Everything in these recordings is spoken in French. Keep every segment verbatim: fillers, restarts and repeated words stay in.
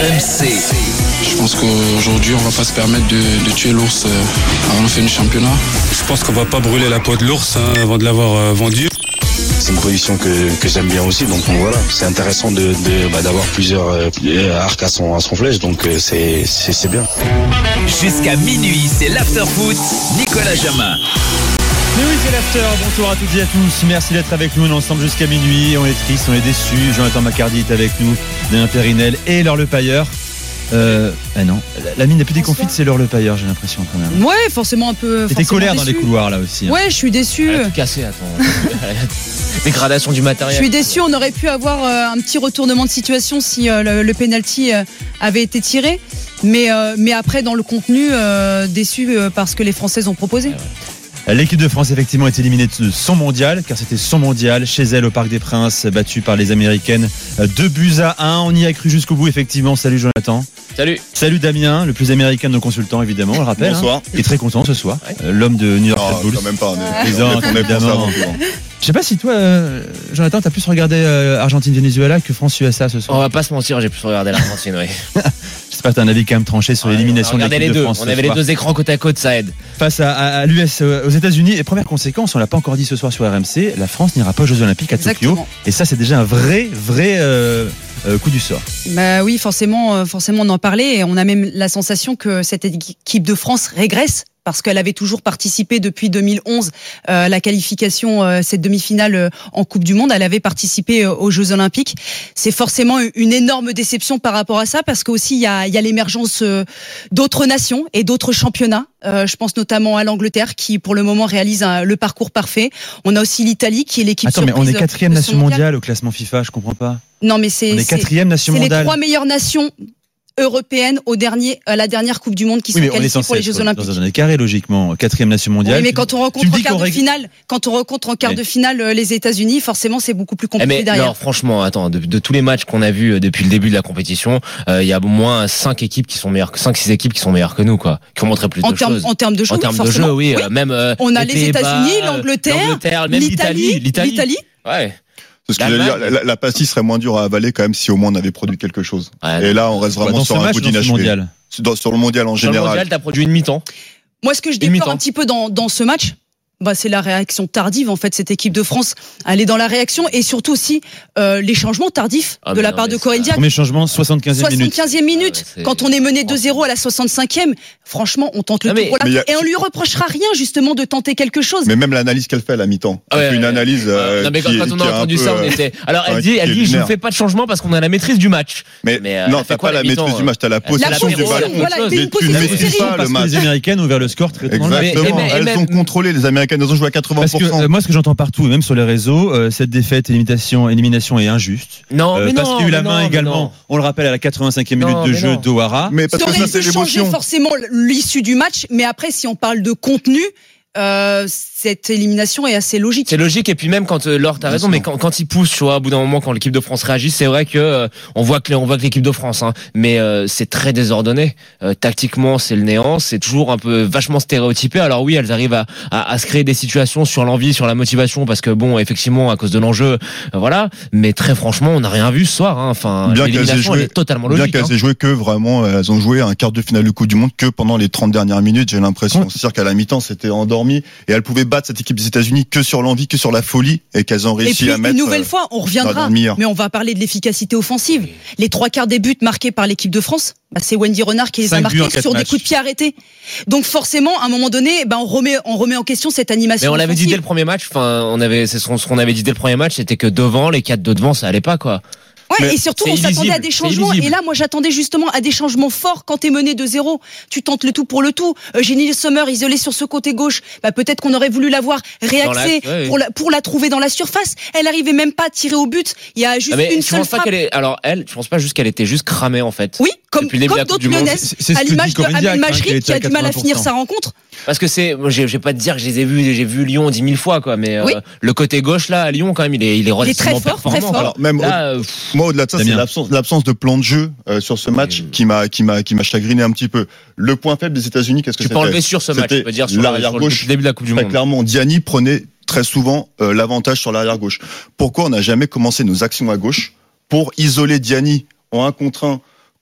M C. Je pense qu'aujourd'hui, on va pas se permettre de, de tuer l'ours avant la fin du championnat. Je pense qu'on va pas brûler la peau de l'ours hein, avant de l'avoir euh, vendu. C'est une position que, que j'aime bien aussi, donc, donc voilà, c'est intéressant de, de, bah, d'avoir plusieurs euh, arcs à son, à son flèche, donc euh, c'est, c'est, c'est bien. Jusqu'à minuit, c'est l'after-foot, Nicolas Jamin. Mais oui, c'est l'after. Bonsoir à toutes et à tous. Merci d'être avec nous. On est ensemble jusqu'à minuit. On est triste, on est déçus. Jonathan Macardy est avec nous, Damien Périnel et Laure Le Pailleur. Euh, ah non, la, la mine la plus déconfite, c'est Laure Le Pailleur, j'ai l'impression quand même. Ouais, forcément un peu. T'étais colère dans les couloirs là aussi. Hein. Ouais, je suis déçu. Elle a tout cassé, attends. Dégradation du matériel. Je suis déçu. On aurait pu avoir euh, un petit retournement de situation si euh, le, le penalty euh, avait été tiré. Mais, euh, mais après, dans le contenu, euh, déçu euh, parce que les Françaises ont proposé. Ouais, ouais. L'équipe de France effectivement est éliminée de son mondial, car c'était son mondial chez elle au Parc des Princes, battue par les Américaines deux buts à un. On y a cru jusqu'au bout effectivement. Salut Jonathan. Salut. Salut Damien, le plus américain de nos consultants évidemment, on le rappelle. Bonsoir. Hein, il est très content ce soir. Ouais. Euh, l'homme de New York non, Red Bulls. quand même pas. On est, on est évidemment. Je sais pas si toi, euh, Jonathan, t'as plus regardé euh, Argentine-Venezuela que France-U S A ce soir. On va pas se mentir, j'ai plus regardé l'Argentine, oui. J'espère que t'as un avis quand même tranché sur ouais, l'élimination de l'équipe les de deux. France. On avait les deux écrans côte à côte, ça aide. Face à, à, à l'U S aux États-Unis. Et première conséquence, on l'a pas encore dit ce soir sur R M C, la France n'ira pas aux Jeux Olympiques à Exactement. Tokyo. Et ça, c'est déjà un vrai, vrai euh, euh, coup du sort. Bah oui, forcément, forcément, on en parlait et on a même la sensation que cette équipe de France régresse. Parce qu'elle avait toujours participé depuis deux mille onze euh, la qualification, euh, cette demi-finale euh, en Coupe du Monde. Elle avait participé euh, aux Jeux Olympiques. C'est forcément une énorme déception par rapport à ça, parce qu'aussi il y a, il y a l'émergence euh, d'autres nations et d'autres championnats. Euh, je pense notamment à l'Angleterre qui, pour le moment, réalise un, le parcours parfait. On a aussi l'Italie qui est l'équipe. Attends, surprise. Mais on est quatrième nation mondial. mondiale au classement FIFA. Je comprends pas. Non, mais c'est. On est quatrième nation mondiale. C'est les trois meilleures nations européenne au dernier, à la dernière Coupe du Monde qui oui, sont qualifiées pour les Jeux Olympiques. Dans un carré logiquement, quatrième nation mondiale. Oui, mais quand on rencontre en quart de finale, quand on rencontre en quart oui. de finale les États-Unis, forcément c'est beaucoup plus compliqué mais derrière. Non, franchement, attends, de, de tous les matchs qu'on a vus depuis le début de la compétition, il euh, y a au moins cinq équipes qui sont meilleures, cinq six équipes qui sont meilleures que nous, quoi, qui ont montré plus en de termes, choses. En termes de jeu, en termes de jeu, oui, oui. Euh, même. Euh, on a les, les États-Unis, l'Angleterre, l'Angleterre, même l'Italie, l'Italie, l'Italie. Ouais. C'est ce que j'allais dire, la, la pastille serait moins dure à avaler quand même si au moins on avait produit quelque chose. Ouais, et là, on reste vraiment dans sur un coup d'inachevé. Sur le mondial en sur général. Sur le mondial, t'as produit une mi-temps. Moi, ce que je déplore un petit peu dans, dans ce match, bah, c'est la réaction tardive, en fait, cette équipe de France. Elle est dans la réaction et surtout aussi euh, les changements tardifs ah, de la non, part de Corinne Diacre. Premier changement, soixante-quinzième minute. soixante-quinzième minute. Ah, quand on est mené deux zéro à la soixante-cinquième, franchement, on tente le ah, tout pour la... a... Et on lui reprochera rien, justement, de tenter quelque chose. Mais même l'analyse qu'elle fait à la mi-temps. Ah, ouais, une ouais, analyse. Euh, non, mais quand, qui, quand on a entendu peu, ça, on était. Alors, elle dit, elle dit, je ne fais pas de changement parce qu'on a la maîtrise du match. Mais, mais non, t'as pas la maîtrise du match, t'as la possession du ballon. Mais tu ne maîtrises pas le match. Les Américaines ont ouvert le score très tôt. Exactement. Elles ont contrôlé, les Américaines, elles ont joué à quatre-vingts pour cent. Parce que euh, moi, ce que j'entends partout, même sur les réseaux, euh, cette défaite, élimination, élimination est injuste. Non, euh, mais parce non, qu'il y a eu la mais main non, également. On le rappelle à la quatre-vingt-cinquième minute de jeu d'Ohara. Mais parce que ça, c'est l'émotion. Forcément l'issue du match, mais après, si on parle de contenu. Euh, cette élimination est assez logique. C'est logique et puis même quand euh, Laure t'as raison, mais quand, quand il pousse, tu vois, au bout d'un moment quand l'équipe de France réagit, c'est vrai que euh, on voit que on voit que l'équipe de France, hein, mais euh, c'est très désordonné. Euh, tactiquement, c'est le néant, c'est toujours un peu vachement stéréotypé. Alors oui, elles arrivent à, à, à se créer des situations sur l'envie, sur la motivation, parce que bon, effectivement, à cause de l'enjeu, euh, voilà. Mais très franchement, on n'a rien vu ce soir. Hein. Enfin, bien l'élimination joué, elle est totalement logique. Bien qu'elles hein. aient joué que vraiment, elles ont joué un quart de finale du Coupe du Monde que pendant les trente dernières minutes. J'ai l'impression, ouais. C'est-à-dire qu'à la mi-temps, c'était endormi et elles pouvaient battre cette équipe des États-Unis que sur l'envie, que sur la folie, et qu'elles ont réussi et puis, à mettre. Une nouvelle fois, on reviendra, mais on va parler de l'efficacité offensive. Les trois quarts des buts marqués par l'équipe de France, bah, c'est Wendy Renard qui les a marqués sur matchs. Des coups de pied arrêtés. Donc forcément, à un moment donné, bah, on remet, on remet en question cette animation. Mais on l'avait offensive. dit dès le premier match. Enfin, on avait, c'est ce qu'on avait dit dès le premier match, c'était que devant, les quatre de devant, ça allait pas, quoi. Ouais, mais et surtout, on s'attendait à des changements. Et là, moi, j'attendais justement à des changements forts quand t'es mené de zéro. Tu tentes le tout pour le tout. Eugénie Sommer, isolée sur ce côté gauche. Bah, peut-être qu'on aurait voulu la voir réaxer la... Ouais, pour, la, pour la trouver dans la surface. Elle arrivait même pas à tirer au but. Il y a juste ah mais une je seule pense frappe. Pas qu'elle est... Alors, elle, je pense pas juste qu'elle était juste cramée, en fait. Oui, comme, comme d'autres lyonnaises. À l'image de Amel Majri, qui a du mal à finir sa rencontre. Parce que c'est, moi, je vais pas te dire que je les ai vus, j'ai vu Lyon dix mille fois, quoi, mais oui. euh, le côté gauche, là, à Lyon, quand même, il est, il est relativement très fort, performant. Très fort. Alors, même là, au, moi, au-delà de ça, c'est l'absence, l'absence de plan de jeu euh, sur ce match mmh. qui m'a, qui m'a, qui m'a chagriné un petit peu. Le point faible des États-Unis, qu'est-ce que tu c'était? peux enlever sur ce match, je peux dire, sur l'arrière le, gauche. Le début de la Coupe du Monde. Très clairement, Diani prenait très souvent euh, l'avantage sur l'arrière gauche. Pourquoi on n'a jamais commencé nos actions à gauche pour isoler Diani en un contre un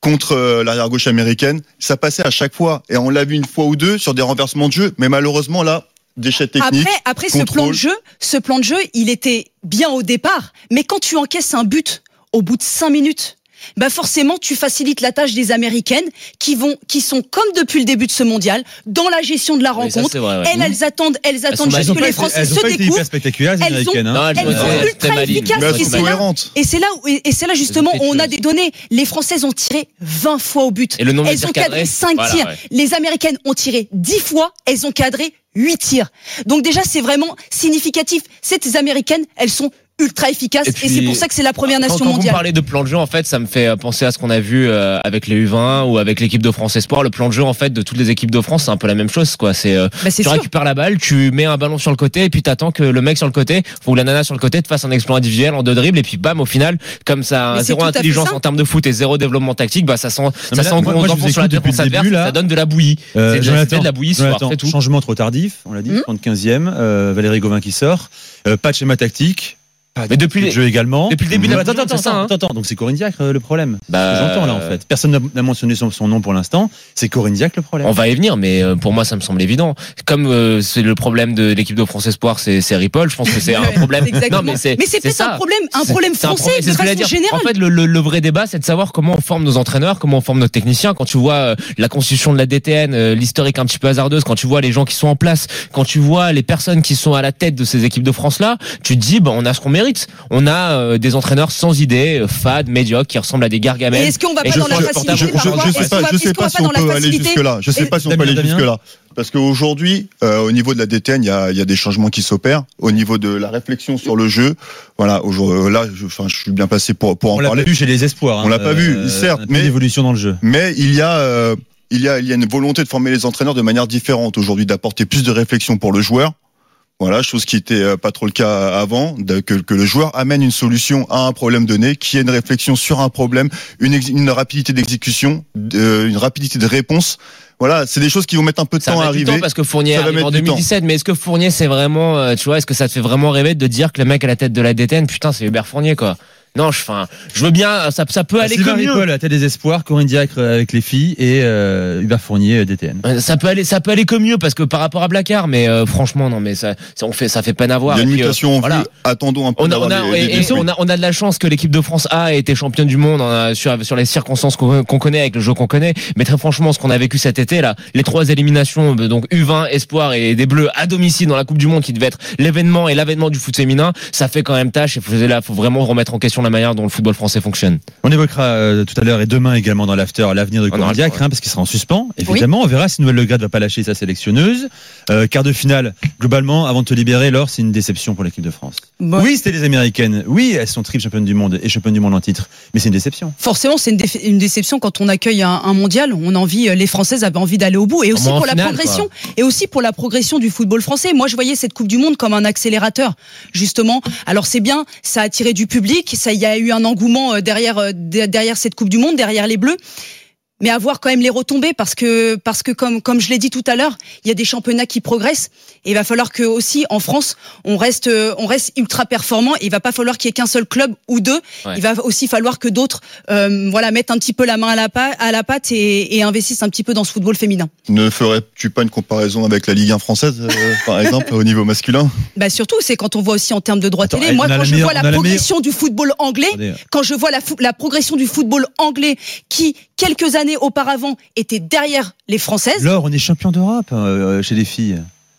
contre euh, l'arrière gauche américaine. Ça passait à chaque fois. Et on l'a vu une fois ou deux sur des renversements de jeu. Mais malheureusement, là, déchets techniques. Après, après ce plan de jeu, ce plan de jeu, il était bien au départ. Mais quand tu encaisses un but au bout de cinq minutes, bah forcément tu facilites la tâche des Américaines qui vont, qui sont comme depuis le début de ce mondial dans la gestion de la rencontre. Ça, vrai, ouais. Elles, elles attendent, elles attendent juste que les Français se découvrent. Elles sont, hein. elles ouais, sont ouais, ultra efficaces. Et c'est, là, et c'est là, où, et c'est là justement où on a des données. Les Françaises ont tiré vingt fois au but. Et le nombre elles ont cadré cinq voilà, tirs. Ouais. Les Américaines ont tiré dix fois. Elles ont cadré huit tirs. Donc déjà c'est vraiment significatif. Ces Américaines, elles sont ultra efficace et, puis, et c'est pour ça que c'est la première nation quand, quand mondiale. Quand vous parlez de plan de jeu, en fait, ça me fait penser à ce qu'on a vu euh, avec les U vingt ou avec l'équipe de France Espoir. Le plan de jeu, en fait, de toutes les équipes de France, c'est un peu la même chose, quoi. C'est, euh, bah, c'est tu sûr. récupères la balle, tu mets un ballon sur le côté et puis t'attends que le mec sur le côté ou la nana sur le côté te fasse un exploit individuel en deux dribbles et puis bam, au final, comme ça, mais zéro intelligence en termes de foot et zéro développement tactique, bah ça sent, ça sent gros sur la défense adverse, ça donne de la bouillie. Euh, c'est Jonathan, de la bouillie soir, c'est tout. Changement trop tardif, on l'a dit, trente-quinzième, euh, Valérie Gauvin qui sort, euh, pas de schéma tactique. Pas mais depuis le jeu également. Depuis le début de la attends, attends, attends, attends, attends. Donc c'est Corinne Diacre le problème. Bah, c'est ce que j'entends là en fait. Personne n'a mentionné son, son nom pour l'instant. C'est Corinne Diacre le problème. On va y venir, mais pour moi ça me semble évident. Comme euh, c'est le problème de l'équipe de France Espoir, c'est, c'est Ripoll. Je pense que c'est un problème. Non, mais c'est, mais c'est, c'est peut-être ça. un problème, un problème c'est, français c'est de façon générale. En fait, le, le, le vrai débat, c'est de savoir comment on forme nos entraîneurs, comment on forme nos techniciens. Quand tu vois euh, la constitution de la D T N, euh, l'historique un petit peu hasardeuse, quand tu vois les gens qui sont en place, quand tu vois les personnes qui sont à la tête de ces équipes de France là, tu te dis, bah, on a ce qu'on mérite. On a euh, des entraîneurs sans idée, euh, fades, médiocres, qui ressemblent à des Gargamel. Et est-ce qu'on va pas dans la facilité? Je, je, je sais pas, je sais pas si on peut aller jusque là. Je sais pas si on peut aller jusque là. Parce qu'aujourd'hui, euh, au niveau de la D T N, il y a, il y a des changements qui s'opèrent. Au niveau de la réflexion sur le jeu, voilà. Là, je, enfin, je suis bien placé pour pour en on parler. On l'a pas vu chez les espoirs. Hein, on l'a pas euh, vu, certes, mais l'évolution dans le jeu. Mais il y a euh, il y a il y a une volonté de former les entraîneurs de manière différente aujourd'hui, d'apporter plus de réflexion pour le joueur. Voilà, chose qui était pas trop le cas avant, de, que, que le joueur amène une solution à un problème donné, qui est une réflexion sur un problème, une, ex, une rapidité d'exécution, euh, une rapidité de réponse. Voilà, c'est des choses qui vont mettre un peu de ça temps à arriver. Ça va parce que Fournier arrive en deux mille dix-sept, mais est-ce que Fournier c'est vraiment, euh, tu vois, est-ce que ça te fait vraiment rêver de dire que le mec à la tête de la D T N, putain, c'est Hubert Fournier, quoi. Non, je, enfin, je veux bien, ça, ça peut aller Sylvain comme mieux. Ripoll, à la tête des espoirs, Corinne Diacre avec les filles et euh, Hubert Fournier D T N. Ça peut aller, ça peut aller comme mieux parce que par rapport à Blacard, mais euh, franchement, non, mais ça, ça, on fait, ça fait peine à voir. Il y a une mutation. Euh, voilà. Attendons un peu. On a, on a, les, les, les on a, on a de la chance que l'équipe de France A ait été championne du monde hein, sur, sur les circonstances qu'on, qu'on connaît avec le jeu qu'on connaît. Mais très franchement, ce qu'on a vécu cet été là, les trois éliminations, donc U vingt, Espoir et des Bleus à domicile dans la Coupe du Monde qui devait être l'événement et l'avènement du foot féminin, ça fait quand même tâche. Et faut, là, faut vraiment remettre en question la manière dont le football français fonctionne. On évoquera euh, tout à l'heure et demain également dans l'after l'avenir de Corinne Diacre, ouais. hein, parce qu'il sera en suspens. Évidemment, oui. On verra si Noël Le Gret ne va pas lâcher sa sélectionneuse. Euh, quart de finale, globalement, avant de te libérer, Laure, c'est une déception pour l'équipe de France. Bon. Oui, c'était les Américaines. Oui, elles sont triple championnes du monde et championnes du monde en titre. Mais c'est une déception. Forcément, c'est une, dé- une déception quand on accueille un, un mondial. On a envie, les Françaises avaient envie d'aller au bout et aussi pour la finale, progression quoi. Et aussi pour la progression du football français. Moi, je voyais cette Coupe du Monde comme un accélérateur, justement. Alors c'est bien, ça a attiré du public, ça, il y a eu un engouement derrière. derrière cette Coupe du Monde, derrière les Bleus, mais avoir quand même les retombées parce que parce que comme comme je l'ai dit tout à l'heure, il y a des championnats qui progressent et il va falloir que aussi en France on reste on reste ultra performant et il va pas falloir qu'il y ait qu'un seul club ou deux, ouais. Il va aussi falloir que d'autres euh, voilà mettent un petit peu la main à la pâte, à la pâte et, et investissent un petit peu dans ce football féminin. Ne ferais-tu pas une comparaison avec la Ligue un française euh, par exemple au niveau masculin? Bah surtout c'est quand on voit aussi en termes de droits télé. Moi quand je meilleure, vois la progression la du football anglais, Attendez. quand je vois la la progression du football anglais qui quelques années auparavant était derrière les Françaises. Laure, on est champion d'Europe euh, chez les filles.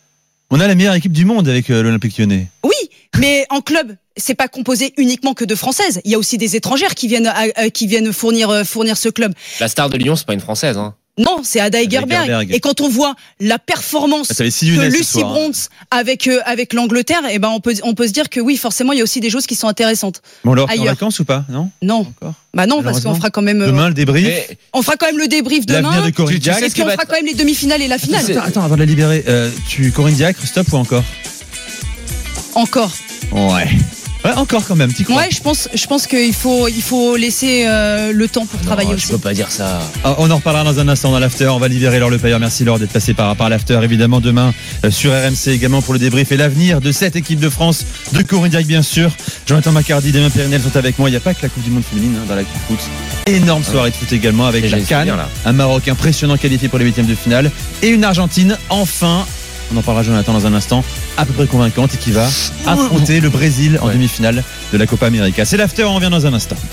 On a la meilleure équipe du monde avec euh, l'Olympique Lyonnais. Oui, mais en club, c'est pas composé uniquement que de Françaises. Il y a aussi des étrangères qui viennent à, à, qui viennent fournir euh, fournir ce club. La star de Lyon, c'est pas une Française, hein. Non, c'est Ada Hegerberg. Et quand on voit la performance ah, de Lucy Bronze hein. avec euh, avec l'Angleterre, et eh ben on peut on peut se dire que oui, forcément, il y a aussi des choses qui sont intéressantes. Bon, alors, en vacances ou pas? Non. Non. Encore. Bah non, parce qu'on fera quand même. Demain le débrief. Et... On fera quand même le débrief demain. L'avenir de Corinne Diacre. Et puis on fera quand même les demi-finales et la finale. Attends, attends avant de la libérer, euh, tu Corinne Diacre, stop ou encore? Encore. Ouais. Ouais, encore quand même, petit croix. Ouais, je pense, je pense qu'il faut, il faut laisser euh, le temps pour Non, travailler tu aussi. peux pas dire ça. Ah, on en reparlera dans un instant dans l'after. On va libérer Laure Le Pailleur. Merci Laure d'être passé par, par l'after. Évidemment, demain euh, sur R M C également pour le débrief et l'avenir de cette équipe de France, de Corindiac bien sûr. Jonathan Macardy, Damien Périnel sont avec moi. Il n'y a pas que la Coupe du Monde féminine hein, dans la foot. Énorme soirée de foot également avec la CAN. Un Maroc impressionnant qualifié pour les huitièmes de finale et une Argentine enfin. On en parlera Jonathan dans un instant, à peu près convaincante et qui va affronter le Brésil en ouais. demi-finale de la Copa América. C'est l'after, on revient dans un instant.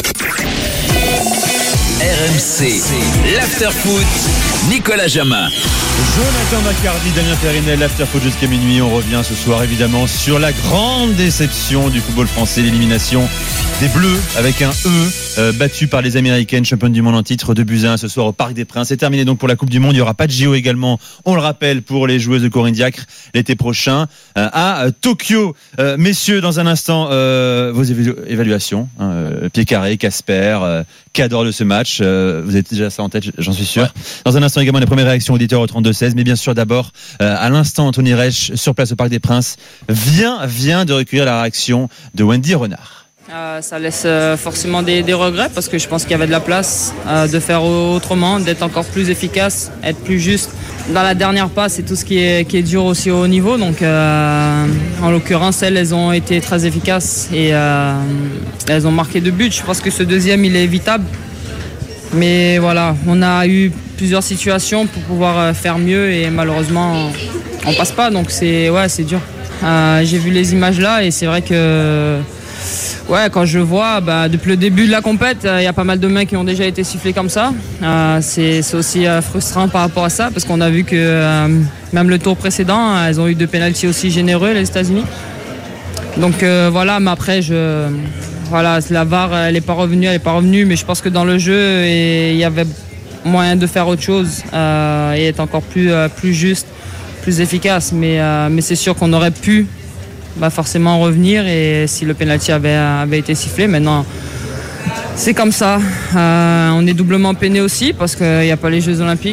R M C, l'after foot, Nicolas Jamin. Jonathan Macardy, Damien Périnel, l'after foot jusqu'à minuit. On revient ce soir évidemment sur la grande déception du football français, l'élimination des Bleus avec un E, euh, battu par les Américaines, championnes du monde en titre, deux buts à un ce soir au Parc des Princes. C'est terminé donc pour la Coupe du Monde. Il n'y aura pas de J O également, on le rappelle, pour les joueuses de Corindiac l'été prochain euh, à euh, Tokyo. Euh, messieurs, dans un instant, euh, vos évalu- évaluations. Hein, euh, Pied Carré, Casper, euh, qu'adore de ce match. Euh, vous avez déjà ça en tête, j'en suis sûr. Ouais. Dans un instant également, les premières réactions auditeurs au trente-deux seize. Mais bien sûr, d'abord, euh, à l'instant, Anthony Reich, sur place au Parc des Princes, vient, vient de recueillir la réaction de Wendy Renard. Euh, ça laisse euh, forcément des, des regrets parce que je pense qu'il y avait de la place euh, de faire autrement, d'être encore plus efficace, être plus juste. Dans la dernière passe, c'est tout ce qui est, qui est dur aussi au haut niveau. Donc, euh, en l'occurrence, elles, elles ont été très efficaces et euh, elles ont marqué deux buts. Je pense que ce deuxième, il est évitable. Mais voilà, on a eu plusieurs situations pour pouvoir faire mieux et malheureusement, on passe pas. Donc, c'est, ouais, c'est dur. Euh, j'ai vu les images là et c'est vrai que ouais, quand je vois, bah, depuis le début de la compète, il euh, y a pas mal de mains qui ont déjà été sifflés comme ça. Euh, c'est, c'est aussi euh, frustrant par rapport à ça parce qu'on a vu que euh, même le tour précédent, euh, elles ont eu deux pénaltys aussi généreux, les États-Unis. Donc euh, voilà, mais après, je, voilà, la V A R, elle n'est pas revenue, elle n'est pas revenue, mais je pense que dans le jeu, il y avait moyen de faire autre chose euh, et être encore plus, euh, plus juste, plus efficace. Mais, euh, mais c'est sûr qu'on aurait pu bah forcément revenir et si le penalty avait, avait été sifflé. Maintenant, c'est comme ça. Euh, on est doublement peiné aussi parce qu'il n'y a pas les Jeux Olympiques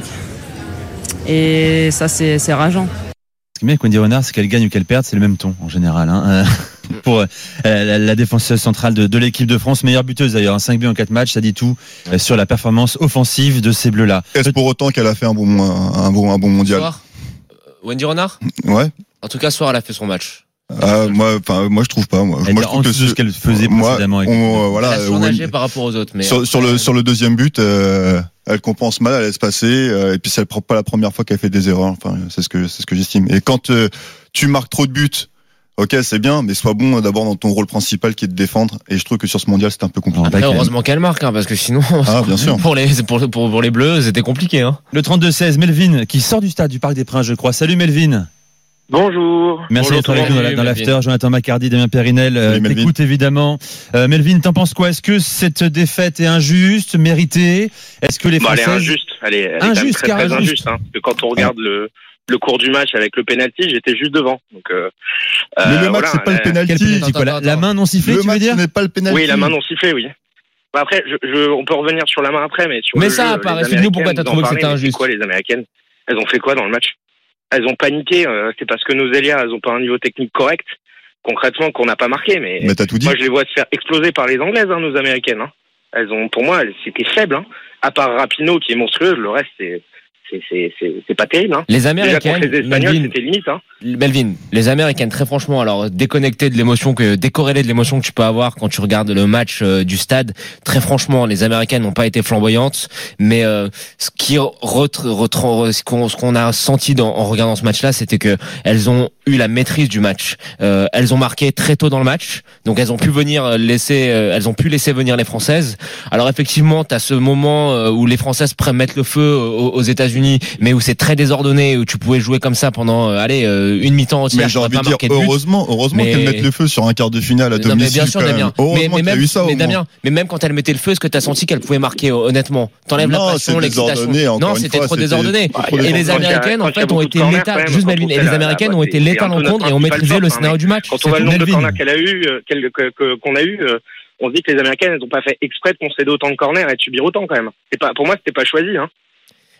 et ça, c'est, c'est rageant. Ce qui est bien avec Wendy Renard, c'est qu'elle gagne ou qu'elle perde, c'est le même ton en général. Hein. Euh, pour euh, la, la défenseuse centrale de, de l'équipe de France, meilleure buteuse d'ailleurs, un cinq buts en quatre matchs, ça dit tout euh, sur la performance offensive de ces Bleus-là. Est-ce pour autant qu'elle a fait un bon, un bon, un bon mondial? Soir, Wendy Renard. Ouais. En tout cas, ce soir, elle a fait son match. Euh, moi, enfin, moi, je trouve pas. Moi, elle moi je trouve que ce qu'elle faisait moi, précédemment. Avec on, euh, voilà, elle a surnagé ouais, par rapport aux autres. Mais sur, sur le sur le deuxième but, euh, elle compense mal, elle laisse passer, euh, et puis c'est pas la première fois qu'elle fait des erreurs. Enfin, c'est ce que c'est ce que j'estime. Et quand euh, tu marques trop de buts, ok, c'est bien, mais sois bon d'abord dans ton rôle principal qui est de défendre. Et je trouve que sur ce mondial, c'était un peu compliqué. Après, heureusement qu'elle marque, hein, parce que sinon, ah, bien sûr. pour les pour, pour pour les Bleus, c'était compliqué. Hein. Le trente-deux seize, Melvin qui sort du stade du Parc des Princes, je crois. Salut Melvin. Bonjour. Merci Bonjour d'être avec nous dans, dans l'after. Jonathan Macardy, Damien Périnel, euh, t'écoute évidemment. Euh, Melvin, t'en penses quoi? Est-ce que cette défaite est injuste, méritée? Est-ce que les bah, Françaises... Elle est injuste. Elle est, elle injuste, est très, très injuste. injuste. Hein, parce que quand on regarde ouais. le, le cours du match avec le penalty, j'étais juste devant. Donc, euh, Mais le match, voilà, c'est pas la... le penalty. Attends, la, la main non sifflée, le tu veux dire? Le match n'est pas le penalty. Oui, la main non sifflée, oui. Bah après, je, je, on peut revenir sur la main après, mais sur mais le ça, jeu, apparaît. Explique-nous pourquoi t'as trouvé que c'était injuste. C'est quoi les Américaines? Elles ont fait quoi dans le match? Elles ont paniqué, euh, c'est parce que nos ailières, elles ont pas un niveau technique correct, concrètement, qu'on n'a pas marqué, mais, mais t'as tout dit. Moi je les vois se faire exploser par les Anglaises, hein, nos Américaines. Hein. Elles ont, pour moi, c'était faible, hein. À part Rapinoe qui est monstrueuse, le reste c'est c'est c'est c'est, c'est pas terrible. Hein. Les Américaines, déjà, les Espagnols, Melvin, c'était limite. Hein. Melvin, les Américaines, très franchement, alors déconnecté de l'émotion que décorrélé de l'émotion que tu peux avoir quand tu regardes le match euh, du stade, très franchement, les Américaines n'ont pas été flamboyantes, mais euh, ce qui retre, retre, ce qu'on ce qu'on a senti dans, en regardant ce match-là, c'était que elles ont eu la maîtrise du match. Euh, elles ont marqué très tôt dans le match, donc elles ont pu venir laisser, euh, elles ont pu laisser venir les Françaises. Alors effectivement, t'as ce moment euh, où les Françaises mettent le feu aux, aux États-Unis, mais où c'est très désordonné, où tu pouvais jouer comme ça pendant, euh, allez, euh, une mi-temps entière. Mais j'ai envie de dire, heureusement, heureusement mais... qu'elles mettent le feu sur un quart de finale à domicile. Non, mais bien sûr, Damien. Mais, mais même, eu ça, mais Damien, mais même quand elle mettait le feu, est-ce que t'as senti qu'elle pouvait marquer, honnêtement? T'enlèves non, la passion, l'excitation. Non, c'était fois, trop désordonné. Bah, et les Américaines, en fait, ont été létales. Juste Melvin, et les Américaines ont été létales en contre et ont maîtrisé le scénario du match. Quand on voit le nombre de corners qu'elle a eu, qu'on a eu, on se dit que les Américaines, elles n'ont pas fait exprès de concéder autant de corners et de subir autant quand même. C'est pas, pour moi, c'était pas choisi, hein.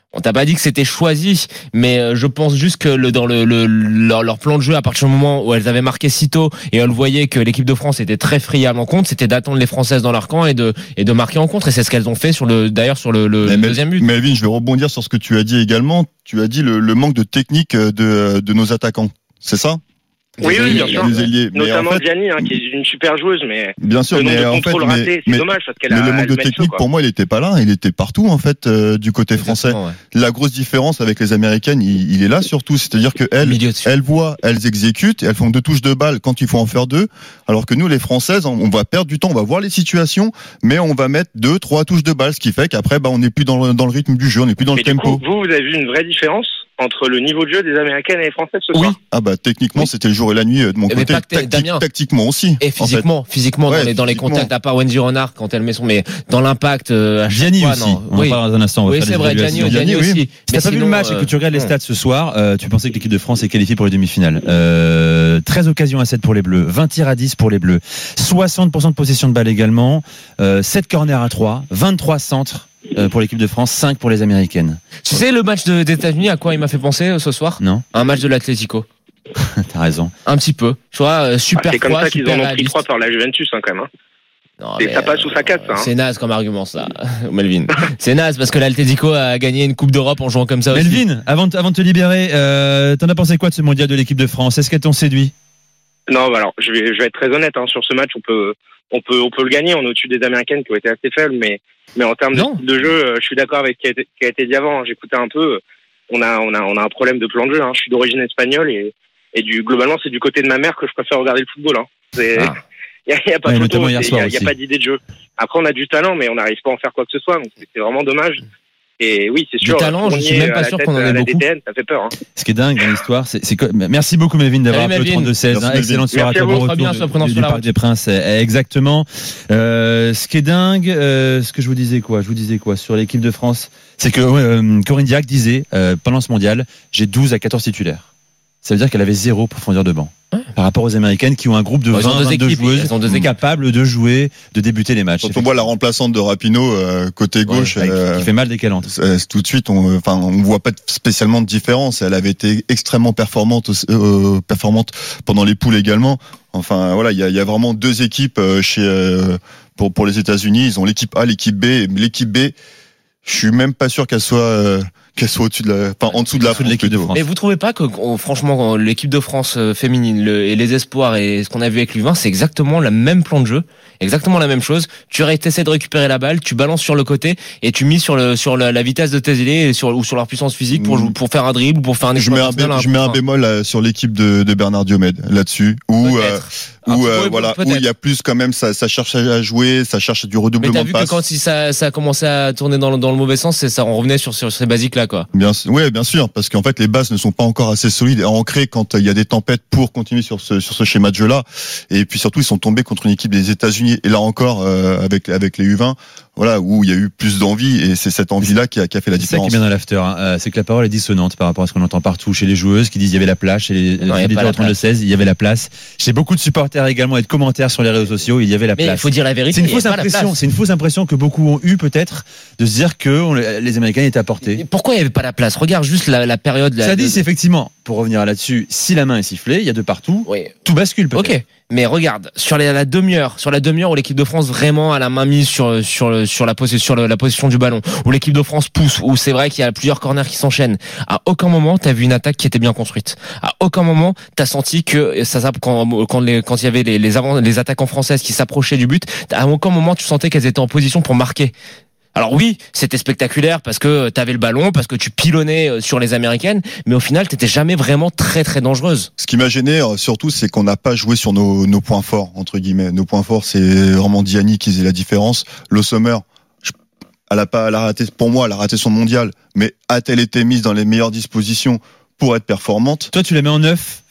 On t'a pas dit que c'était choisi, mais je pense juste que le, dans le, le leur, leur plan de jeu, à partir du moment où elles avaient marqué si tôt et elles voyaient que l'équipe de France était très friable en contre, c'était d'attendre les Françaises dans leur camp et de et de marquer en contre. Et c'est ce qu'elles ont fait sur le d'ailleurs sur le, le deuxième but. Melvin, je vais rebondir sur ce que tu as dit également. Tu as dit le, le manque de technique de de nos attaquants. C'est ça? Oui, oui, bien sûr. Les ailiers. Notamment en fait, Gianni, hein, qui est une super joueuse, mais bien sûr, le nombre mais de en fait, contrôles mais, ratés, c'est mais, dommage parce qu'elle mais a le manque de technique, feu, pour moi, il était pas là. Il était partout, en fait, euh, du côté français. Ouais. La grosse différence avec les Américaines, il, il est là surtout. C'est-à-dire que elles, elles voient, elles exécutent, elles font deux touches de balle quand il faut en faire deux. Alors que nous, les Françaises, on, on va perdre du temps, on va voir les situations, mais on va mettre deux, trois touches de balle, ce qui fait qu'après, bah, on n'est plus dans le, dans le rythme du jeu, on n'est plus dans mais le tempo. Coup, vous, vous avez vu une vraie différence entre le niveau de jeu des Américaines et les Françaises ce soir? Oui. Ah bah techniquement oui. C'était le jour et la nuit de mon mais côté. Pas que Tactique, tactiquement aussi. Et physiquement, en fait. physiquement ouais, dans les dans les contacts, à part Wendy Renard quand elle met son, mais dans l'impact. Euh, Gianni aussi. Non. On oui. en parle dans un instant. Oui, c'est vrai. Gianni, Gianni aussi. Oui. Si t'as pas vu le match et que tu regardes les stats ce soir, euh, tu pensais que l'équipe de France est qualifiée pour les demi-finales. Euh, treize occasions à sept pour les Bleus, vingt tirs à dix pour les Bleus, soixante pour cent de possession de balle également, euh, sept corners à trois, vingt-trois centres. Pour l'équipe de France, cinq pour les Américaines. Tu sais le match de, des États-Unis à quoi il m'a fait penser ce soir? Non. Un match de l'Atlético. T'as raison. Un petit peu. Tu vois, super ah, c'est comme froid, ça qu'ils en ont réaliste. pris trois par la Juventus hein, quand même. Hein. Non, et ça passe ou ça casse ça. Hein. C'est naze comme argument ça, Melvin. C'est naze parce que l'Atlético a gagné une Coupe d'Europe en jouant comme ça aussi. Melvin, avant, avant de te libérer, euh, t'en as pensé quoi de ce mondial de l'équipe de France? Est-ce qu'elles t'ont séduit? Non, bah alors je vais, je vais être très honnête hein, sur ce match. On peut, on peut, on peut le gagner. On est au-dessus des Américaines qui ont été assez faibles, mais, mais en termes de, de jeu, je suis d'accord avec ce qui a été, qui a été dit avant. J'écoutais un peu. On a, on a, on a un problème de plan de jeu. Hein. Je suis d'origine espagnole et, et du, globalement, c'est du côté de ma mère que je préfère regarder le football. Hein. C'est, ah. y a, y a pas ouais, de photo, il y a, y a pas d'idée de jeu. Après, on a du talent, mais on n'arrive pas à en faire quoi que ce soit. Donc c'est vraiment dommage. Et oui, c'est sûr. Du talent, je suis même pas sûr qu'on en ait beaucoup. D T N, ça fait peur. Hein. Ce qui est dingue dans l'histoire, c'est, c'est que, merci beaucoup Melvin d'avoir appelé le trente-deux seize. Hein, excellente soirée à toi, bon retour du, du Parc des Princes. Exactement. Euh, ce qui est dingue, euh, ce que je vous disais quoi, je vous disais quoi sur l'équipe de France, c'est que euh, Corinne Diacre disait euh, pendant ce mondial, j'ai douze à quatorze titulaires. Ça veut dire qu'elle avait zéro profondeur de banc. Ouais. Par rapport aux Américaines qui ont un groupe de vingt, vingt-deux joueuses capables de jouer, de débuter les matchs. Quand on voit la remplaçante de Rapinoe euh, côté gauche, ouais, euh, qui fait mal dès qu'elle entre. Euh, tout de suite, on, enfin, on voit pas spécialement de différence. Elle avait été extrêmement performante, euh, performante pendant les poules également. Enfin, voilà, il y a, y a vraiment deux équipes euh, chez euh, pour pour les États-Unis. Ils ont l'équipe A, l'équipe B. Et l'équipe B, je suis même pas sûr qu'elle soit euh, qu'elle soit au-dessus de la, enfin en dessous de la de l'équipe de France. Mais vous trouvez pas que franchement l'équipe de France féminine le, et les espoirs et ce qu'on a vu avec l'U vingt, c'est exactement le même plan de jeu, exactement la même chose. Tu essaies de récupérer la balle, tu balances sur le côté et tu mises sur le sur la, la vitesse de tes ailiers et sur ou sur leur puissance physique pour mmh. pour faire un dribble ou pour faire un. Je mets un, bé, je mets un bémol là, sur l'équipe de, de Bernard Diomède là-dessus où euh, où euh, voilà où il y a plus quand même ça ça cherche à jouer, ça cherche du redoublement de passes. Mais t'as vu que quand si ça ça a commencé à tourner dans le, dans le mauvais sens, c'est ça on revenait sur sur ces basiques là quoi. Bien oui, bien sûr, parce qu'en fait les bases ne sont pas encore assez solides et ancrées quand il y a des tempêtes pour continuer sur ce sur ce schéma de jeu là. Et puis surtout ils sont tombés contre une équipe des États-Unis et là encore euh, avec avec les U vingt, voilà où il y a eu plus d'envie et c'est cette envie là qui a, qui a fait la différence. C'est ça qui est bien dans l'after, hein. C'est que la parole est dissonante par rapport à ce qu'on entend partout chez les joueuses qui disent il y avait la place, chez les éditeurs trente-deux seize il y avait la place, chez beaucoup de supporters également et de commentaires sur les réseaux sociaux il y avait la place. Mais il faut dire la vérité. C'est une fausse impression, c'est une fausse impression que beaucoup ont eu peut-être de se dire que on, les Américains étaient à portée. Pourquoi il y avait pas la place? Regarde juste la, la période. La, ça dit, c'est effectivement, pour revenir là-dessus, si la main est sifflée, il y a de partout, oui. Tout bascule peut-être. Ok, mais regarde, sur la, la demi-heure, sur la demi-heure où l'équipe de France vraiment a la main mise sur sur sur la possession sur le, la possession du ballon, où l'équipe de France pousse, où c'est vrai qu'il y a plusieurs corners qui s'enchaînent. À aucun moment t'as vu une attaque qui était bien construite. À aucun moment t'as senti que ça quand quand les quand il y avait les les, avant, les attaquants françaises qui s'approchaient du but, à aucun moment tu sentais qu'elles étaient en position pour marquer. Alors oui, c'était spectaculaire parce que t'avais le ballon, parce que tu pilonnais sur les Américaines, mais au final, t'étais jamais vraiment très très dangereuse. Ce qui m'a gêné surtout, c'est qu'on n'a pas joué sur nos, nos points forts entre guillemets. Nos points forts, c'est vraiment Diani qui faisait la différence. Le Sommer, elle a pas, elle a raté. Pour moi, elle a raté son mondial, mais a-t-elle été mise dans les meilleures dispositions pour être performante? Toi, tu la mets en neuf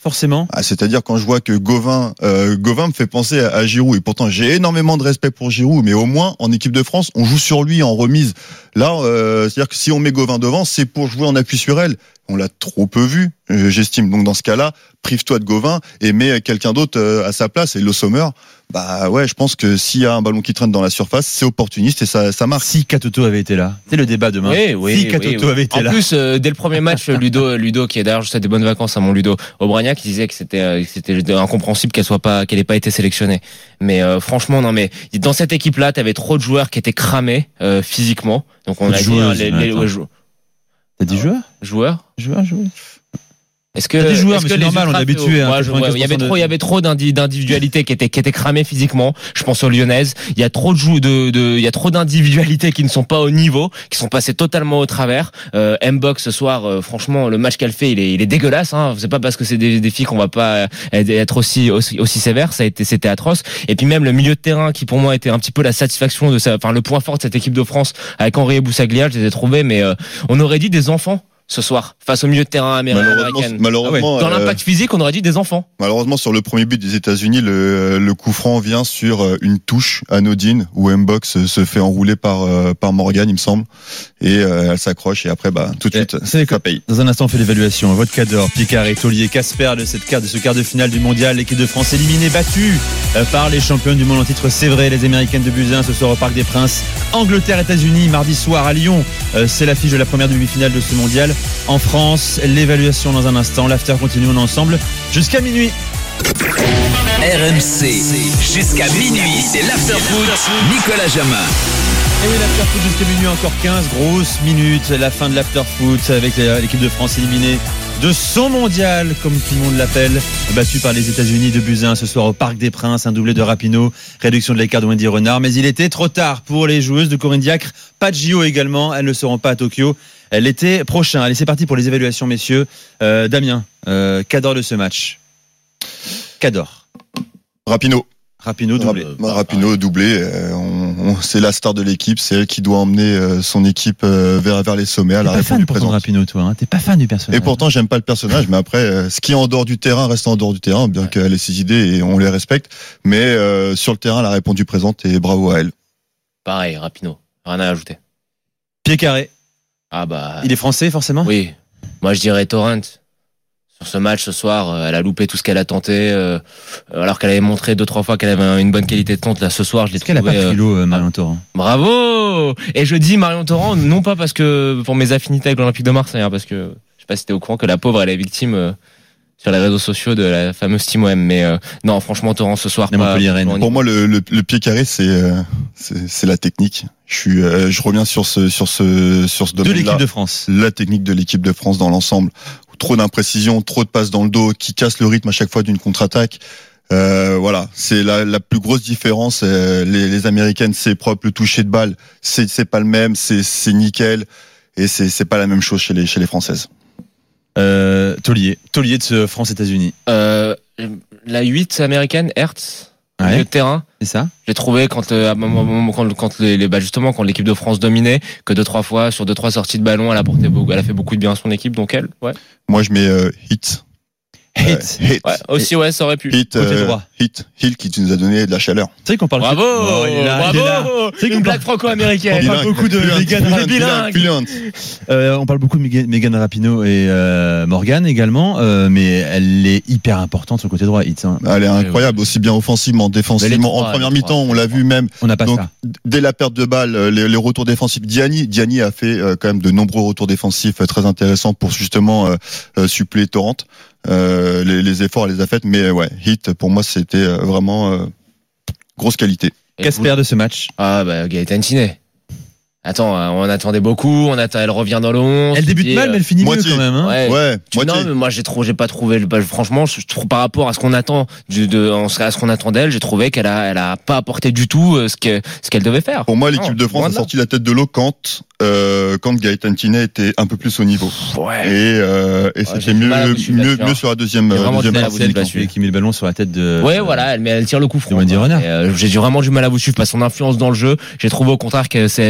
forcément. Ah, c'est-à-dire quand je vois que Gauvin, euh, Gauvin me fait penser à, à Giroud, et pourtant j'ai énormément de respect pour Giroud, mais au moins en équipe de France, on joue sur lui en remise. Là, euh, c'est-à-dire que si on met Gauvin devant, c'est pour jouer en appui sur elle. On l'a trop peu vu, euh, j'estime. Donc dans ce cas-là, prive-toi de Gauvin et mets quelqu'un d'autre euh, à sa place. Et Le Sommer, bah ouais, je pense que s'il y a un ballon qui traîne dans la surface, c'est opportuniste et ça, ça marche. Si Katoto avait été là, c'est le débat demain. Oui, oui, si Katoto oui, oui. avait été en là. En plus, euh, dès le premier match, Ludo, Ludo, qui est d'ailleurs, je souhaite des bonnes vacances à mon Ludo Aubragnac, qui disait que c'était, euh, que c'était incompréhensible qu'elle soit pas, qu'elle ait pas été sélectionnée. Mais euh, franchement, non, mais dans cette équipe-là, t'avais trop de joueurs qui étaient cramés euh, physiquement. Donc on a dit hein, les, les, les joueurs. T'as dit joueurs Joueurs Joueurs, joueurs. Est-ce que, T'as des joueurs, est-ce mais que c'est les normal, on est habitué. Hein, ouais, ouais, il y avait trop, il y avait trop d'individualités qui étaient, qui étaient cramées physiquement. Je pense aux Lyonnaises. Il y a trop de jou- de, de, il y a trop d'individualités qui ne sont pas au niveau, qui sont passées totalement au travers. Euh, Mbox ce soir, euh, franchement, le match qu'elle fait, il est, il est dégueulasse. Hein. C'est pas parce que c'est des, des filles qu'on va pas être aussi, aussi, aussi sévère. Ça a été, c'était atroce. Et puis même le milieu de terrain, qui pour moi était un petit peu la satisfaction de ça, enfin le point fort de cette équipe de France avec Henri et Boussaglia, je les ai trouvés, mais euh, on aurait dit des enfants. Ce soir, face au milieu de terrain américain. Malheureusement, malheureusement ah ouais. Dans l'impact euh, physique, on aurait dit des enfants. Malheureusement, sur le premier but des États-Unis, le, le coup franc vient sur une touche anodine où Mbox se fait enrouler par par Morgan, il me semble, et euh, elle s'accroche et après, bah tout de suite, c'est ça paye. Dans un instant, on fait l'évaluation. Votre Cador, Picard et Taulier, Casper de cette carte, de ce quart de finale du Mondial, l'équipe de France éliminée, battue par les championnes du monde en titre. C'est vrai, les Américaines de Buzyn ce soir au Parc des Princes. Angleterre, États-Unis, mardi soir à Lyon. C'est l'affiche de la première demi-finale de ce Mondial. En France, l'évaluation dans un instant. L'after continue, on est ensemble jusqu'à minuit. R M C, jusqu'à minuit, c'est l'after foot. Nicolas Jamin. Et oui, l'after foot jusqu'à minuit, encore quinze grosses minutes. La fin de l'after foot avec l'équipe de France éliminée de son mondial, comme tout le monde l'appelle, battu par les États-Unis de Buzyn ce soir au Parc des Princes, un doublé de Rapinoe, réduction de l'écart de Wendy Renard, mais il était trop tard pour les joueuses de Corinne Diacre, pas de J O également, elles ne seront pas à Tokyo l'été prochain. Allez, c'est parti pour les évaluations, messieurs. Euh, Damien, euh, qu'adore de ce match? Qu'adore? Rapinoe. Rapinoe doublé. Rapinoe doublé. Euh, on, on, c'est la star de l'équipe. C'est elle qui doit emmener euh, son équipe euh, vers vers les sommets. T'es pas fan pourtant de Rapinoe, toi. Hein, t'es pas fan du personnage. Et pourtant, j'aime pas le personnage. Mais après, euh, ce qui est en dehors du terrain reste en dehors du terrain, bien ouais. qu'elle ait ses idées et on les respecte. Mais euh, sur le terrain, elle a répondu présente et bravo à elle. Pareil, Rapinoe. Rien à ajouter. Pied carré. Ah bah. Il est français forcément. Oui. Moi, je dirais Torrent. Sur ce match ce soir, elle a loupé tout ce qu'elle a tenté, euh, alors qu'elle avait montré deux trois fois qu'elle avait une bonne qualité de tente. Là, ce soir, je l'ai trouvé. Est-ce qu'elle a pas pris l'eau, euh, Marion Torrent? Bravo! Et je dis Marion Torrent, non pas parce que pour mes affinités avec l'Olympique de Marseille, hein, parce que je sais pas si t'es au courant que la pauvre, elle est victime euh, sur les réseaux sociaux de la fameuse Team O M. Mais euh, non, franchement, Torrent ce soir. Pas, pour moi, le, le, le pied carré, c'est, euh, c'est c'est la technique. Je suis, euh, je reviens sur ce sur ce sur ce domaine-là. De l'équipe de France. La technique de l'équipe de France dans l'ensemble. Trop d'imprécision, trop de passes dans le dos qui cassent le rythme à chaque fois d'une contre-attaque. Euh, voilà, c'est la, la plus grosse différence. Euh, les, les Américaines, c'est propre, le toucher de balle, c'est, c'est pas le même, c'est, c'est nickel, et c'est, c'est pas la même chose chez les, chez les Françaises. Euh, Taulier, Taulier de ce France-États-Unis. Euh, la huit américaine, Hertz. Ouais. Milieu de terrain. C'est ça. J'ai trouvé quand, euh, quand, quand les, les, bah justement, quand l'équipe de France dominait, que deux, trois fois, sur deux, trois sorties de ballon, elle a porté beaucoup, elle a fait beaucoup de bien à son équipe, donc elle, ouais. Moi, je mets, euh, hit. Hit. Euh, hit. Ouais, aussi, ouais, ça aurait pu. Hit, euh, hit, hit qui nous a donné de la chaleur. C'est vrai qu'on parle. Bravo, oh, il est là, bravo, il est là. C'est une blague franco-américaine. On parle beaucoup de Megan bilingue. Euh, on parle beaucoup de Megan Rapinoe et euh, Morgan également, euh, mais elle est hyper importante sur le côté droit. Hit, hein. Elle est incroyable, aussi bien offensivement, défensivement. Trois, en première mi-temps, on l'a vu même. On n'a pas donc, ça. Dès la perte de balle, les, les retours défensifs. Diani, Diani a fait euh, quand même de nombreux retours défensifs euh, très intéressants pour justement euh, euh, suppléer Torrent. Euh, les, les efforts, elle les a faites, mais ouais, hit pour moi c'était euh, vraiment euh, grosse qualité. Casper de ce match. Ah bah Gaëtan Tinet. Attends, on attendait beaucoup, on attend, elle revient dans le onze. Elle débute mal, mais elle finit moitié. mieux quand même. Hein. Ouais. ouais tu, non, mais moi j'ai trop, j'ai pas trouvé. Bah, franchement, je trouve par rapport à ce qu'on attend, de, de, à ce qu'on attend d'elle, j'ai trouvé qu'elle a, elle a pas apporté du tout ce que, ce qu'elle devait faire. Pour moi, l'équipe non, de France a sorti la tête de l'eau quand, euh, quand Gaëtan Tinet était un peu plus au niveau. Ouais. Et, euh, et ouais, c'était mieux, mieux, mieux sur la deuxième, deuxième partie. Qui met le ballon sur la tête de. Ouais, voilà, elle, mais elle tire le coup franc. Euh, j'ai vraiment du mal à vous suivre par son influence dans le jeu. J'ai trouvé au contraire que c'est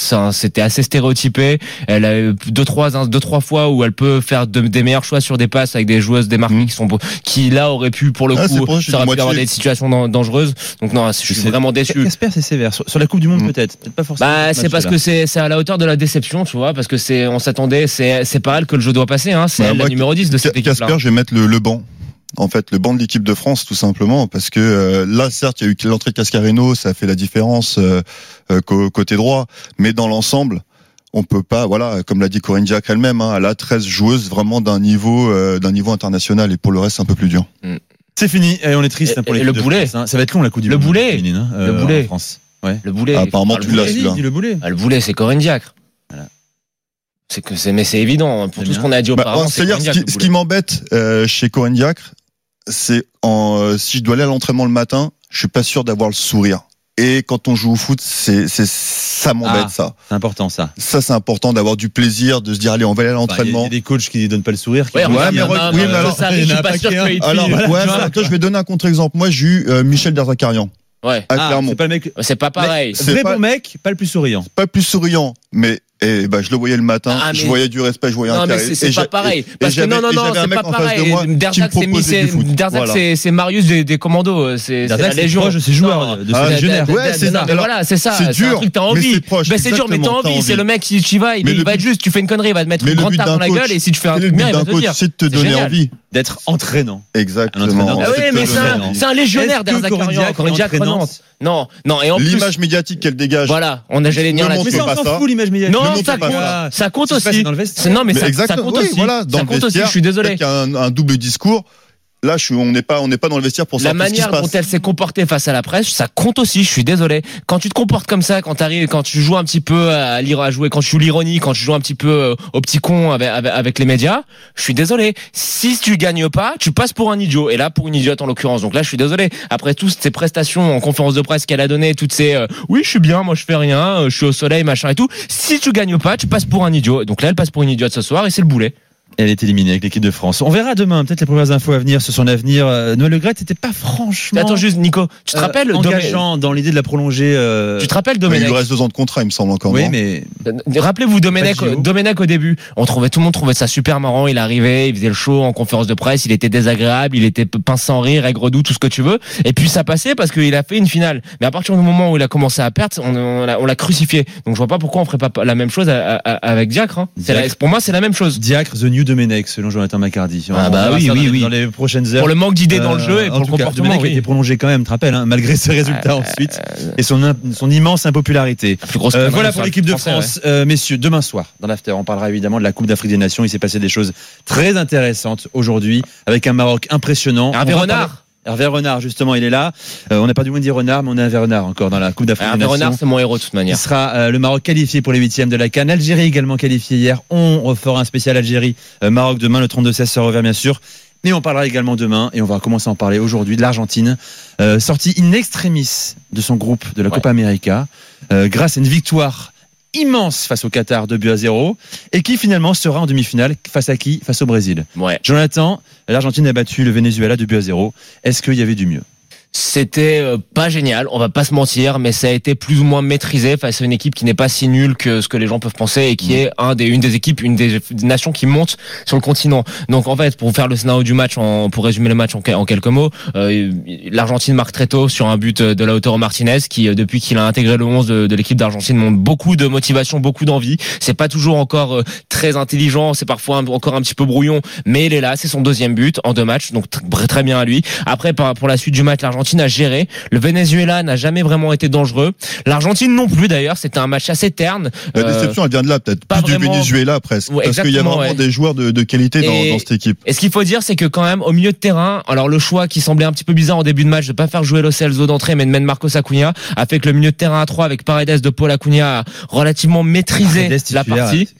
ça, c'était assez stéréotypé. Elle a eu deux trois deux trois fois où elle peut faire de, des meilleurs choix sur des passes avec des joueuses démarquées mmh. qui sont qui là auraient pu pour le ah, coup ça aurait pu avoir des situations dangereuses. Donc non, je suis c'est vraiment déçu. Casper, c'est sévère sur, sur la Coupe du Monde mmh. peut-être, peut-être pas forcément. Bah c'est parce là. que c'est c'est à la hauteur de la déception, tu vois, parce que c'est on s'attendait, c'est c'est par elle que le jeu doit passer, hein. C'est bah, elle, moi, la numéro dix de cette équipe. Casper, je vais mettre le, le banc. En fait, le banc de l'équipe de France, tout simplement, parce que euh, là, certes, il y a eu l'entrée de Cascareno, ça a fait la différence euh, euh, côté droit, mais dans l'ensemble, on peut pas, voilà, comme l'a dit Corinne Diacre elle-même, hein, elle a treize joueuses vraiment d'un niveau, euh, d'un niveau international, et pour le reste, c'est un peu plus dur. Mm. C'est fini, et on est triste et, hein, pour les le boulet. France, hein. Ça va être long la Coupe du le Monde. Boulet. Féminine, hein, euh, le boulet. En France. Ouais. Le boulet. Ah, apparemment, tu l'as celui-là. Le boulet. Ah, le boulet, c'est Corinne Diacre. Voilà. C'est que c'est, mais c'est évident pour c'est tout bien. Ce qu'on a dit auparavant. Bah, c'est-à-dire, ce qui, ce qui m'embête euh, chez Corinne Diacre, c'est en euh, si je dois aller à l'entraînement le matin, je suis pas sûr d'avoir le sourire. Et quand on joue au foot, c'est c'est ça m'embête ah, ça. C'est important ça. Ça c'est important d'avoir du plaisir, de se dire allez on va aller à l'entraînement. Il bah, y, y a des coachs qui donnent pas le sourire. Qui ouais, ouais, mais, re- oui, mais alors, ça arrive, je suis pas sûr que alors ouais, ouais ça, toi, je vais donner un contre-exemple. Moi j'ai eu euh, Michel Derzakarian. Ouais. À ah, Clermont. C'est pas le mec. C'est pas pareil. C'est vrai bon mec, pas le plus souriant. Pas le plus souriant, mais et bah je le voyais le matin, ah, je voyais du respect, je voyais un intérêt. Non mais c'est, c'est pas pareil. Parce que non non non, c'est pas pareil. Derzak c'est c'est Derzak c'est c'est Marius des, des commandos, c'est c'est la légion. Je suis joueur de ces légionnaires. Ouais, c'est ça. Voilà, c'est ça. C'est dur. T'as envie. Ben c'est dur mais t'as envie, c'est le mec qui tu vas, il va être juste, tu fais une connerie, il va te mettre une grande tarte dans la gueule et si tu fais un truc bien, il va te dire. C'est de te donner envie d'être entraînant. Exactement. Ah oui, mais c'est un légionnaire Derzakarian, Corinne Diacre prenante. Non, non, et en plus l'image médiatique qu'elle dégage. Voilà, on a j'allais venir là-dessus. Mais ça on s'en fout l'image médiatique. Non, ça compte, ça compte aussi. Non, mais ça compte aussi. Voilà, ça compte aussi. Je suis désolé. Il y a un double discours. Là, je suis, on n'est pas, on n'est pas dans le vestiaire pour savoir ce qui se passe. La manière dont elle s'est comportée face à la presse, ça compte aussi. Je suis désolé. Quand tu te comportes comme ça, quand t'arrives, quand tu joues un petit peu à lire, à jouer, quand tu joues l'ironie, quand tu joues un petit peu au petit con avec, avec, avec les médias, je suis désolé. Si tu gagnes pas, tu passes pour un idiot. Et là, pour une idiote en l'occurrence. Donc là, je suis désolé. Après toutes ces prestations en conférence de presse qu'elle a donné, toutes ces, euh, oui, je suis bien, moi je fais rien, je suis au soleil, machin et tout. Si tu gagnes pas, tu passes pour un idiot. Donc là, elle passe pour une idiote ce soir et c'est le boulet. Elle est éliminée avec l'équipe de France. On verra demain, peut-être les premières infos à venir sur son avenir. Euh, Noël Le Graët n'était pas franchement. Attends juste, Nico, tu te euh, rappelles engageant Domé... dans l'idée de la prolonger. Euh... Tu te rappelles Domenech? Il lui reste deux ans de contrat, il me semble encore. Oui, mais rappelez-vous Domenech, Domenech au début. On trouvait tout le monde trouvait ça super marrant. Il arrivait, il faisait le show en conférence de presse, il était désagréable, il était pince sans rire, aigre doux, tout ce que tu veux. Et puis ça passait parce qu'il a fait une finale. Mais à partir du moment où il a commencé à perdre, on, on, l'a, on l'a crucifié. Donc je vois pas pourquoi on ferait pas la même chose à, à, avec Diacre. Hein. C'est la, pour moi, c'est la même chose. Diacre, the new Domenech, selon Jonathan Macardy. Ah bah oui, oui, oui. Dans les prochaines heures. Pour le manque d'idées euh, dans le jeu et pour le comportement. Domenech oui. a été prolongé quand même, tu te rappelles, hein, malgré ses résultats euh, ensuite euh, et son, son immense impopularité. Euh, voilà pour l'équipe de français, France. Ouais. Euh, messieurs, demain soir, dans l'after, on parlera évidemment de la Coupe d'Afrique des Nations. Il s'est passé des choses très intéressantes aujourd'hui avec un Maroc impressionnant. Hervé Renard. Hervé Renard, justement, il est là. Euh, on n'a pas du moins dit Renard, mais on a Hervé Renard encore dans la Coupe d'Afrique des Nations. Hervé Renard, c'est mon héros de toute manière. Il sera euh, le Maroc qualifié pour les huitièmes de la CAN. Algérie également qualifiée hier. On fera un spécial Algérie euh, Maroc demain. Le trente-deux seize sera ouvert bien sûr. Mais on parlera également demain, et on va commencer à en parler aujourd'hui, de l'Argentine, euh, sortie in extremis de son groupe de la ouais. Copa América, euh, grâce à une victoire immense face au Qatar, deux buts à zéro, et qui finalement sera en demi-finale face à qui? Face au Brésil. Ouais. Jonathan, l'Argentine a battu le Venezuela deux buts à zéro. Est-ce qu'il y avait du mieux? C'était euh, pas génial, on va pas se mentir, mais ça a été plus ou moins maîtrisé face à une équipe qui n'est pas si nulle que ce que les gens peuvent penser et qui mmh. est un des, une des équipes, une des nations qui monte sur le continent. Donc en fait, pour faire le scénario du match, en, pour résumer le match en, en quelques mots, euh, l'Argentine marque très tôt sur un but de Lautaro Martinez qui, depuis qu'il a intégré le onze de, de l'équipe d'Argentine, montre beaucoup de motivation, beaucoup d'envie. C'est pas toujours encore euh, très intelligent, c'est parfois un, encore un petit peu brouillon, mais il est là, c'est son deuxième but en deux matchs, donc très, très bien à lui. Après, pour la suite du match, l'Argentine a géré. Le Venezuela n'a jamais vraiment été dangereux. L'Argentine non plus d'ailleurs. C'était un match assez terne. La déception, euh, elle vient de là peut-être. Plus vraiment... du Venezuela presque. Ouais, parce qu'il y a vraiment ouais. des joueurs de, de qualité dans, dans cette équipe. Et ce qu'il faut dire, c'est que quand même au milieu de terrain, alors le choix qui semblait un petit peu bizarre en début de match de pas faire jouer Lo Celso d'entrée, mais de mettre Marcos Acuna, a fait que le milieu de terrain à trois avec Paredes de Paul Acuna a relativement maîtrisé la partie.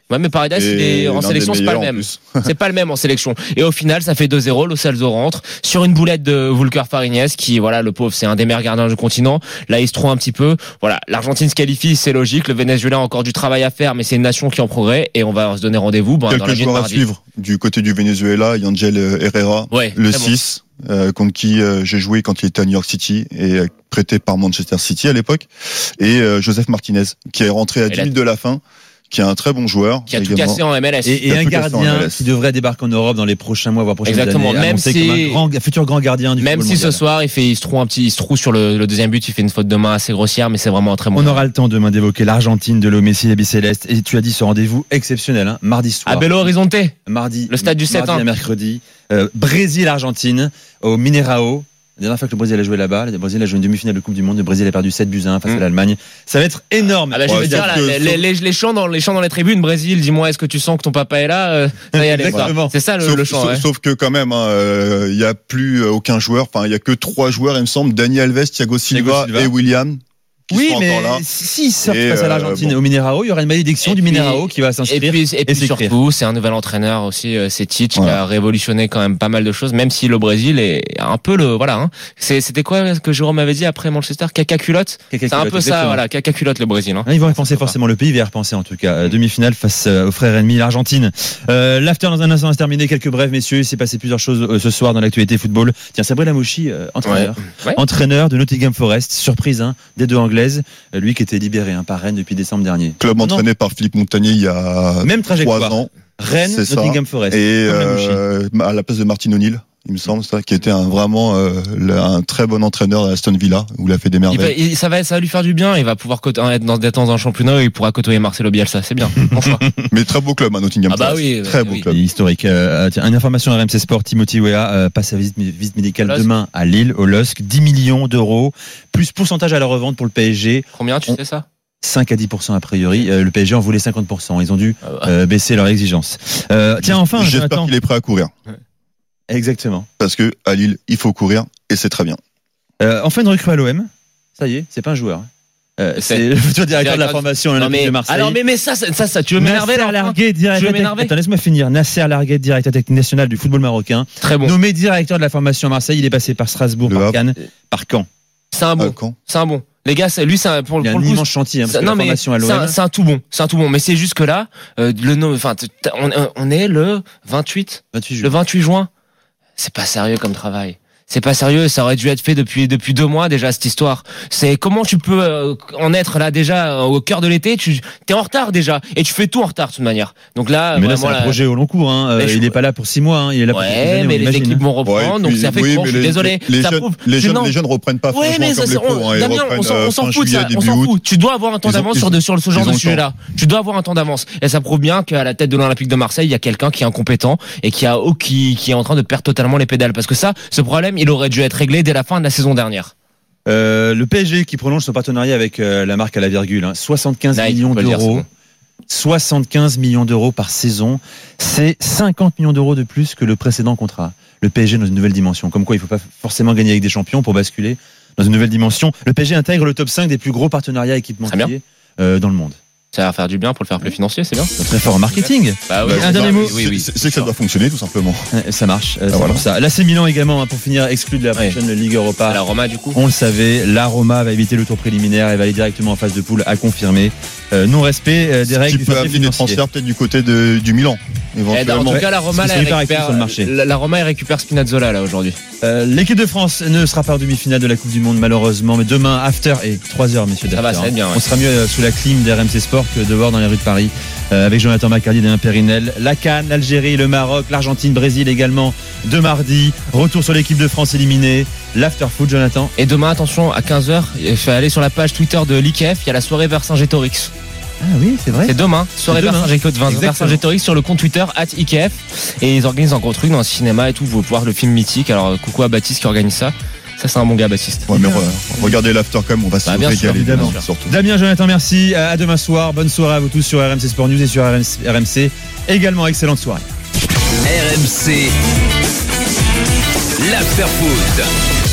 Ouais, mais Paredes, il est en sélection, c'est pas le même. C'est pas le même en sélection. Et au final, ça fait deux zéro. Lo Celso rentre sur une boulette de Vulcar Fariñez, qui, voilà, le pauvre, c'est un des meilleurs gardiens du continent. Là, il se trouve un petit peu. Voilà, l'Argentine se qualifie, c'est logique. Le Venezuela a encore du travail à faire, mais c'est une nation qui est en progrès. Et on va se donner rendez-vous. Ben, Quelques dans la joueurs à suivre du côté du Venezuela, Yangel Herrera, ouais, le six, bon. euh, contre qui euh, j'ai joué quand il était à New York City et euh, prêté par Manchester City à l'époque. Et euh, Joseph Martinez, qui est rentré à dix minutes de la fin, qui est un très bon joueur, qui a tout cassé en M L S, et, et un gardien qui devrait débarquer en Europe dans les prochains mois, voire prochaines Exactement. années. Même si comme un, grand, un futur grand gardien du même si mondial. Ce soir il fait, il se trouve un petit, il se trouve sur le, le deuxième but, il fait une faute de main assez grossière, mais c'est vraiment un très bon. On aura le temps demain d'évoquer l'Argentine de Léo Messi, les Bicélestes. Et tu as dit ce rendez-vous exceptionnel, hein, mardi soir. À Belo Horizonte. Mardi. Le stade du sept. Mardi à mercredi. Euh, Brésil-Argentine au Mineirao. La dernière fois que le Brésil a joué là-bas, le Brésil a joué une demi-finale de Coupe du Monde, le Brésil a perdu sept buts à un face mmh. à l'Allemagne. Ça va être énorme. Ah bah, je vais ouais, dire, là, les, les, les, les, chants dans, les chants dans les tribunes, Brésil, dis-moi, est-ce que tu sens que ton papa est là euh, ça y est, voilà. C'est ça le, sauf, le chant. Sauf, ouais. sauf que quand même, il hein, euh, y a plus aucun joueur, enfin il y a que trois joueurs, il me semble, Dani Alves, Thiago Silva, Silva. et William. Oui, mais s'ils sortent face à l'Argentine bon. au Mineirao, il y aura une malédiction et du puis, Mineirao qui va s'inscrire. Et puis, et puis et surtout, c'est un nouvel entraîneur aussi, c'est Tite, voilà. qui a révolutionné quand même pas mal de choses, même si le Brésil est un peu le, voilà, hein. C'est, c'était quoi ce que Jérôme avait dit après Manchester? Caca culotte? C'est un peu ça, voilà, caca culotte le Brésil, hein. Ils vont y penser forcément, le pays va y repenser en tout cas. Demi-finale face aux frères ennemis, l'Argentine. Euh, l'after dans un instant va se terminer. Quelques brefs, messieurs. Il s'est passé plusieurs choses ce soir dans l'actualité football. Tiens, Sabri Lamouchi, euh, entraîneur. Ouais. Ouais. Entraîneur de Nottingham Forest. Surprise, hein, des deux anglaises. Lui qui était libéré hein, par Rennes depuis décembre dernier. Club entraîné par Philippe Montagnier il y a même trajectoire. trois ans. Rennes, Nottingham Forest. Et euh, à la place de Martin O'Neill, il me semble, ça, qui était un, vraiment euh, un très bon entraîneur à Aston Villa, où il a fait des merveilles. Il va, il, ça, va, ça va lui faire du bien, il va pouvoir côté, être dans, dans un championnat, il pourra côtoyer Marcelo Bielsa, c'est bien. Mais très beau club à Nottingham ah bah Forest. Oui, très bah, beau oui. club. Historique. Euh, tiens, une information à R M C Sport, Timothy Weah euh, passe sa visite, visite médicale Losk. demain à Lille, au L O S C, dix millions d'euros, plus pourcentage à la revente pour le P S G. Combien tu On... sais ça? cinq à dix pour cent a priori. Euh, le P S G en voulait cinquante pour cent. Ils ont dû euh, baisser leurs exigences. Euh, tiens, enfin, j'espère Jonathan... qu'il est prêt à courir. Exactement. Parce que à Lille, il faut courir et c'est très bien. Euh, enfin, une recrue à l'O M. Ça y est, c'est pas un joueur. Euh, c'est, c'est le futur directeur de la formation olympique de Marseille. Alors, mais, mais ça, ça, ça, tu veux m'énerver Nasser Larguet, directeur. Attends, laisse-moi finir. Nasser Larguet, directeur technique national du football marocain. Très bon. Nommé directeur de la formation à Marseille, il est passé par Strasbourg, le par Cannes, par Caen. C'est un bon. Euh, c'est un bon. Les gars, c'est, lui, c'est un, pour, il y a pour un le immense chantier, hein, parce ça, que non, la mais formation à l'O M. C'est un, c'est un tout bon. C'est un tout bon. Mais c'est juste que là, euh, le nom, enfin, on, on est le vingt-huit, vingt-huit juin. Le vingt-huit juin. C'est pas sérieux comme travail. C'est pas sérieux, ça aurait dû être fait depuis depuis deux mois déjà cette histoire. C'est comment tu peux euh, en être là déjà euh, au cœur de l'été, tu t'es en retard déjà et tu fais tout en retard de toute manière. Donc là, mais là c'est un là, projet au long cours. Hein. Euh, il est pas là pour six mois, hein. Il est là pour ouais, six années, mais les imagine. équipes vont reprendre, ouais, donc puis, ça fait oui, court. Je suis les, désolé. Les, ça jeunes, prouve, les, jeunes, non. les jeunes reprennent pas ouais, mais comme ça, les pros. On, hein, Damien, on s'en, on s'en fout, ça, on s'en fout. Tu dois avoir un temps d'avance sur, sur ce genre de sujet-là. Tu dois avoir un temps d'avance. Et ça prouve bien qu'à la tête de l'Olympique de Marseille, il y a quelqu'un qui est incompétent et qui a qui qui est en train de perdre totalement les pédales. Parce que ça, ce problème, il aurait dû être réglé dès la fin de la saison dernière. Euh, le P S G qui prolonge son partenariat avec euh, la marque à la virgule, hein, soixante-quinze Nike, millions d'euros, dire, soixante-quinze millions d'euros par saison, c'est cinquante millions d'euros de plus que le précédent contrat. Le P S G dans une nouvelle dimension, comme quoi il ne faut pas forcément gagner avec des champions pour basculer dans une nouvelle dimension. Le P S G intègre le top cinq des plus gros partenariats équipementiers euh, dans le monde. Ça va faire du bien pour le fair play financier, c'est bien. C'est très fort en marketing. Bah oui, un dernier mot. Oui, oui, c'est, c'est que ça doit fonctionner tout simplement. Ça marche. Ah, c'est voilà. ça. L'A C Milan également, hein, pour finir, exclu de la prochaine ouais. Ligue Europa. La Roma du coup. On le savait, la Roma va éviter le tour préliminaire et va aller directement en phase de poule, à confirmer. Euh, non-respect euh, des règles. Tu peux amener des transferts peut-être du côté de, du Milan. En tout cas, la Roma, elle récupère, la, la Roma elle récupère Spinazzola là aujourd'hui. Euh, l'équipe de France ne sera pas en demi-finale de la Coupe du Monde malheureusement, mais demain after et trois heures messieurs. Ça va, ça va être bien. Ouais. On sera mieux euh, sous la clim d'R M C Sport que dehors dans les rues de Paris euh, avec Jonathan Macardy et Damien Périnel. La Cannes, l'Algérie, le Maroc, l'Argentine, Brésil également de mardi. Retour sur l'équipe de France éliminée. L'after foot, Jonathan. Et demain, attention, à quinze heures, il faut aller sur la page Twitter de l'I K F. Il y a la soirée Vercingétorix. Ah oui, c'est vrai. C'est demain, soirée Vercingétorix sur le compte Twitter arobase I K F. Et ils organisent un gros truc dans le cinéma et tout. Vous pouvez voir le film mythique. Alors, coucou à Baptiste qui organise ça. Ça, c'est un bon gars, Baptiste. Ouais, mais re- regardez l'after quand même, on va se bah, régaler. Sûr, évidemment, surtout. Damien, Jonathan, merci. À demain soir. Bonne soirée à vous tous sur R M C Sport News et sur R M C. Également, excellente soirée. R M C, l'after foot.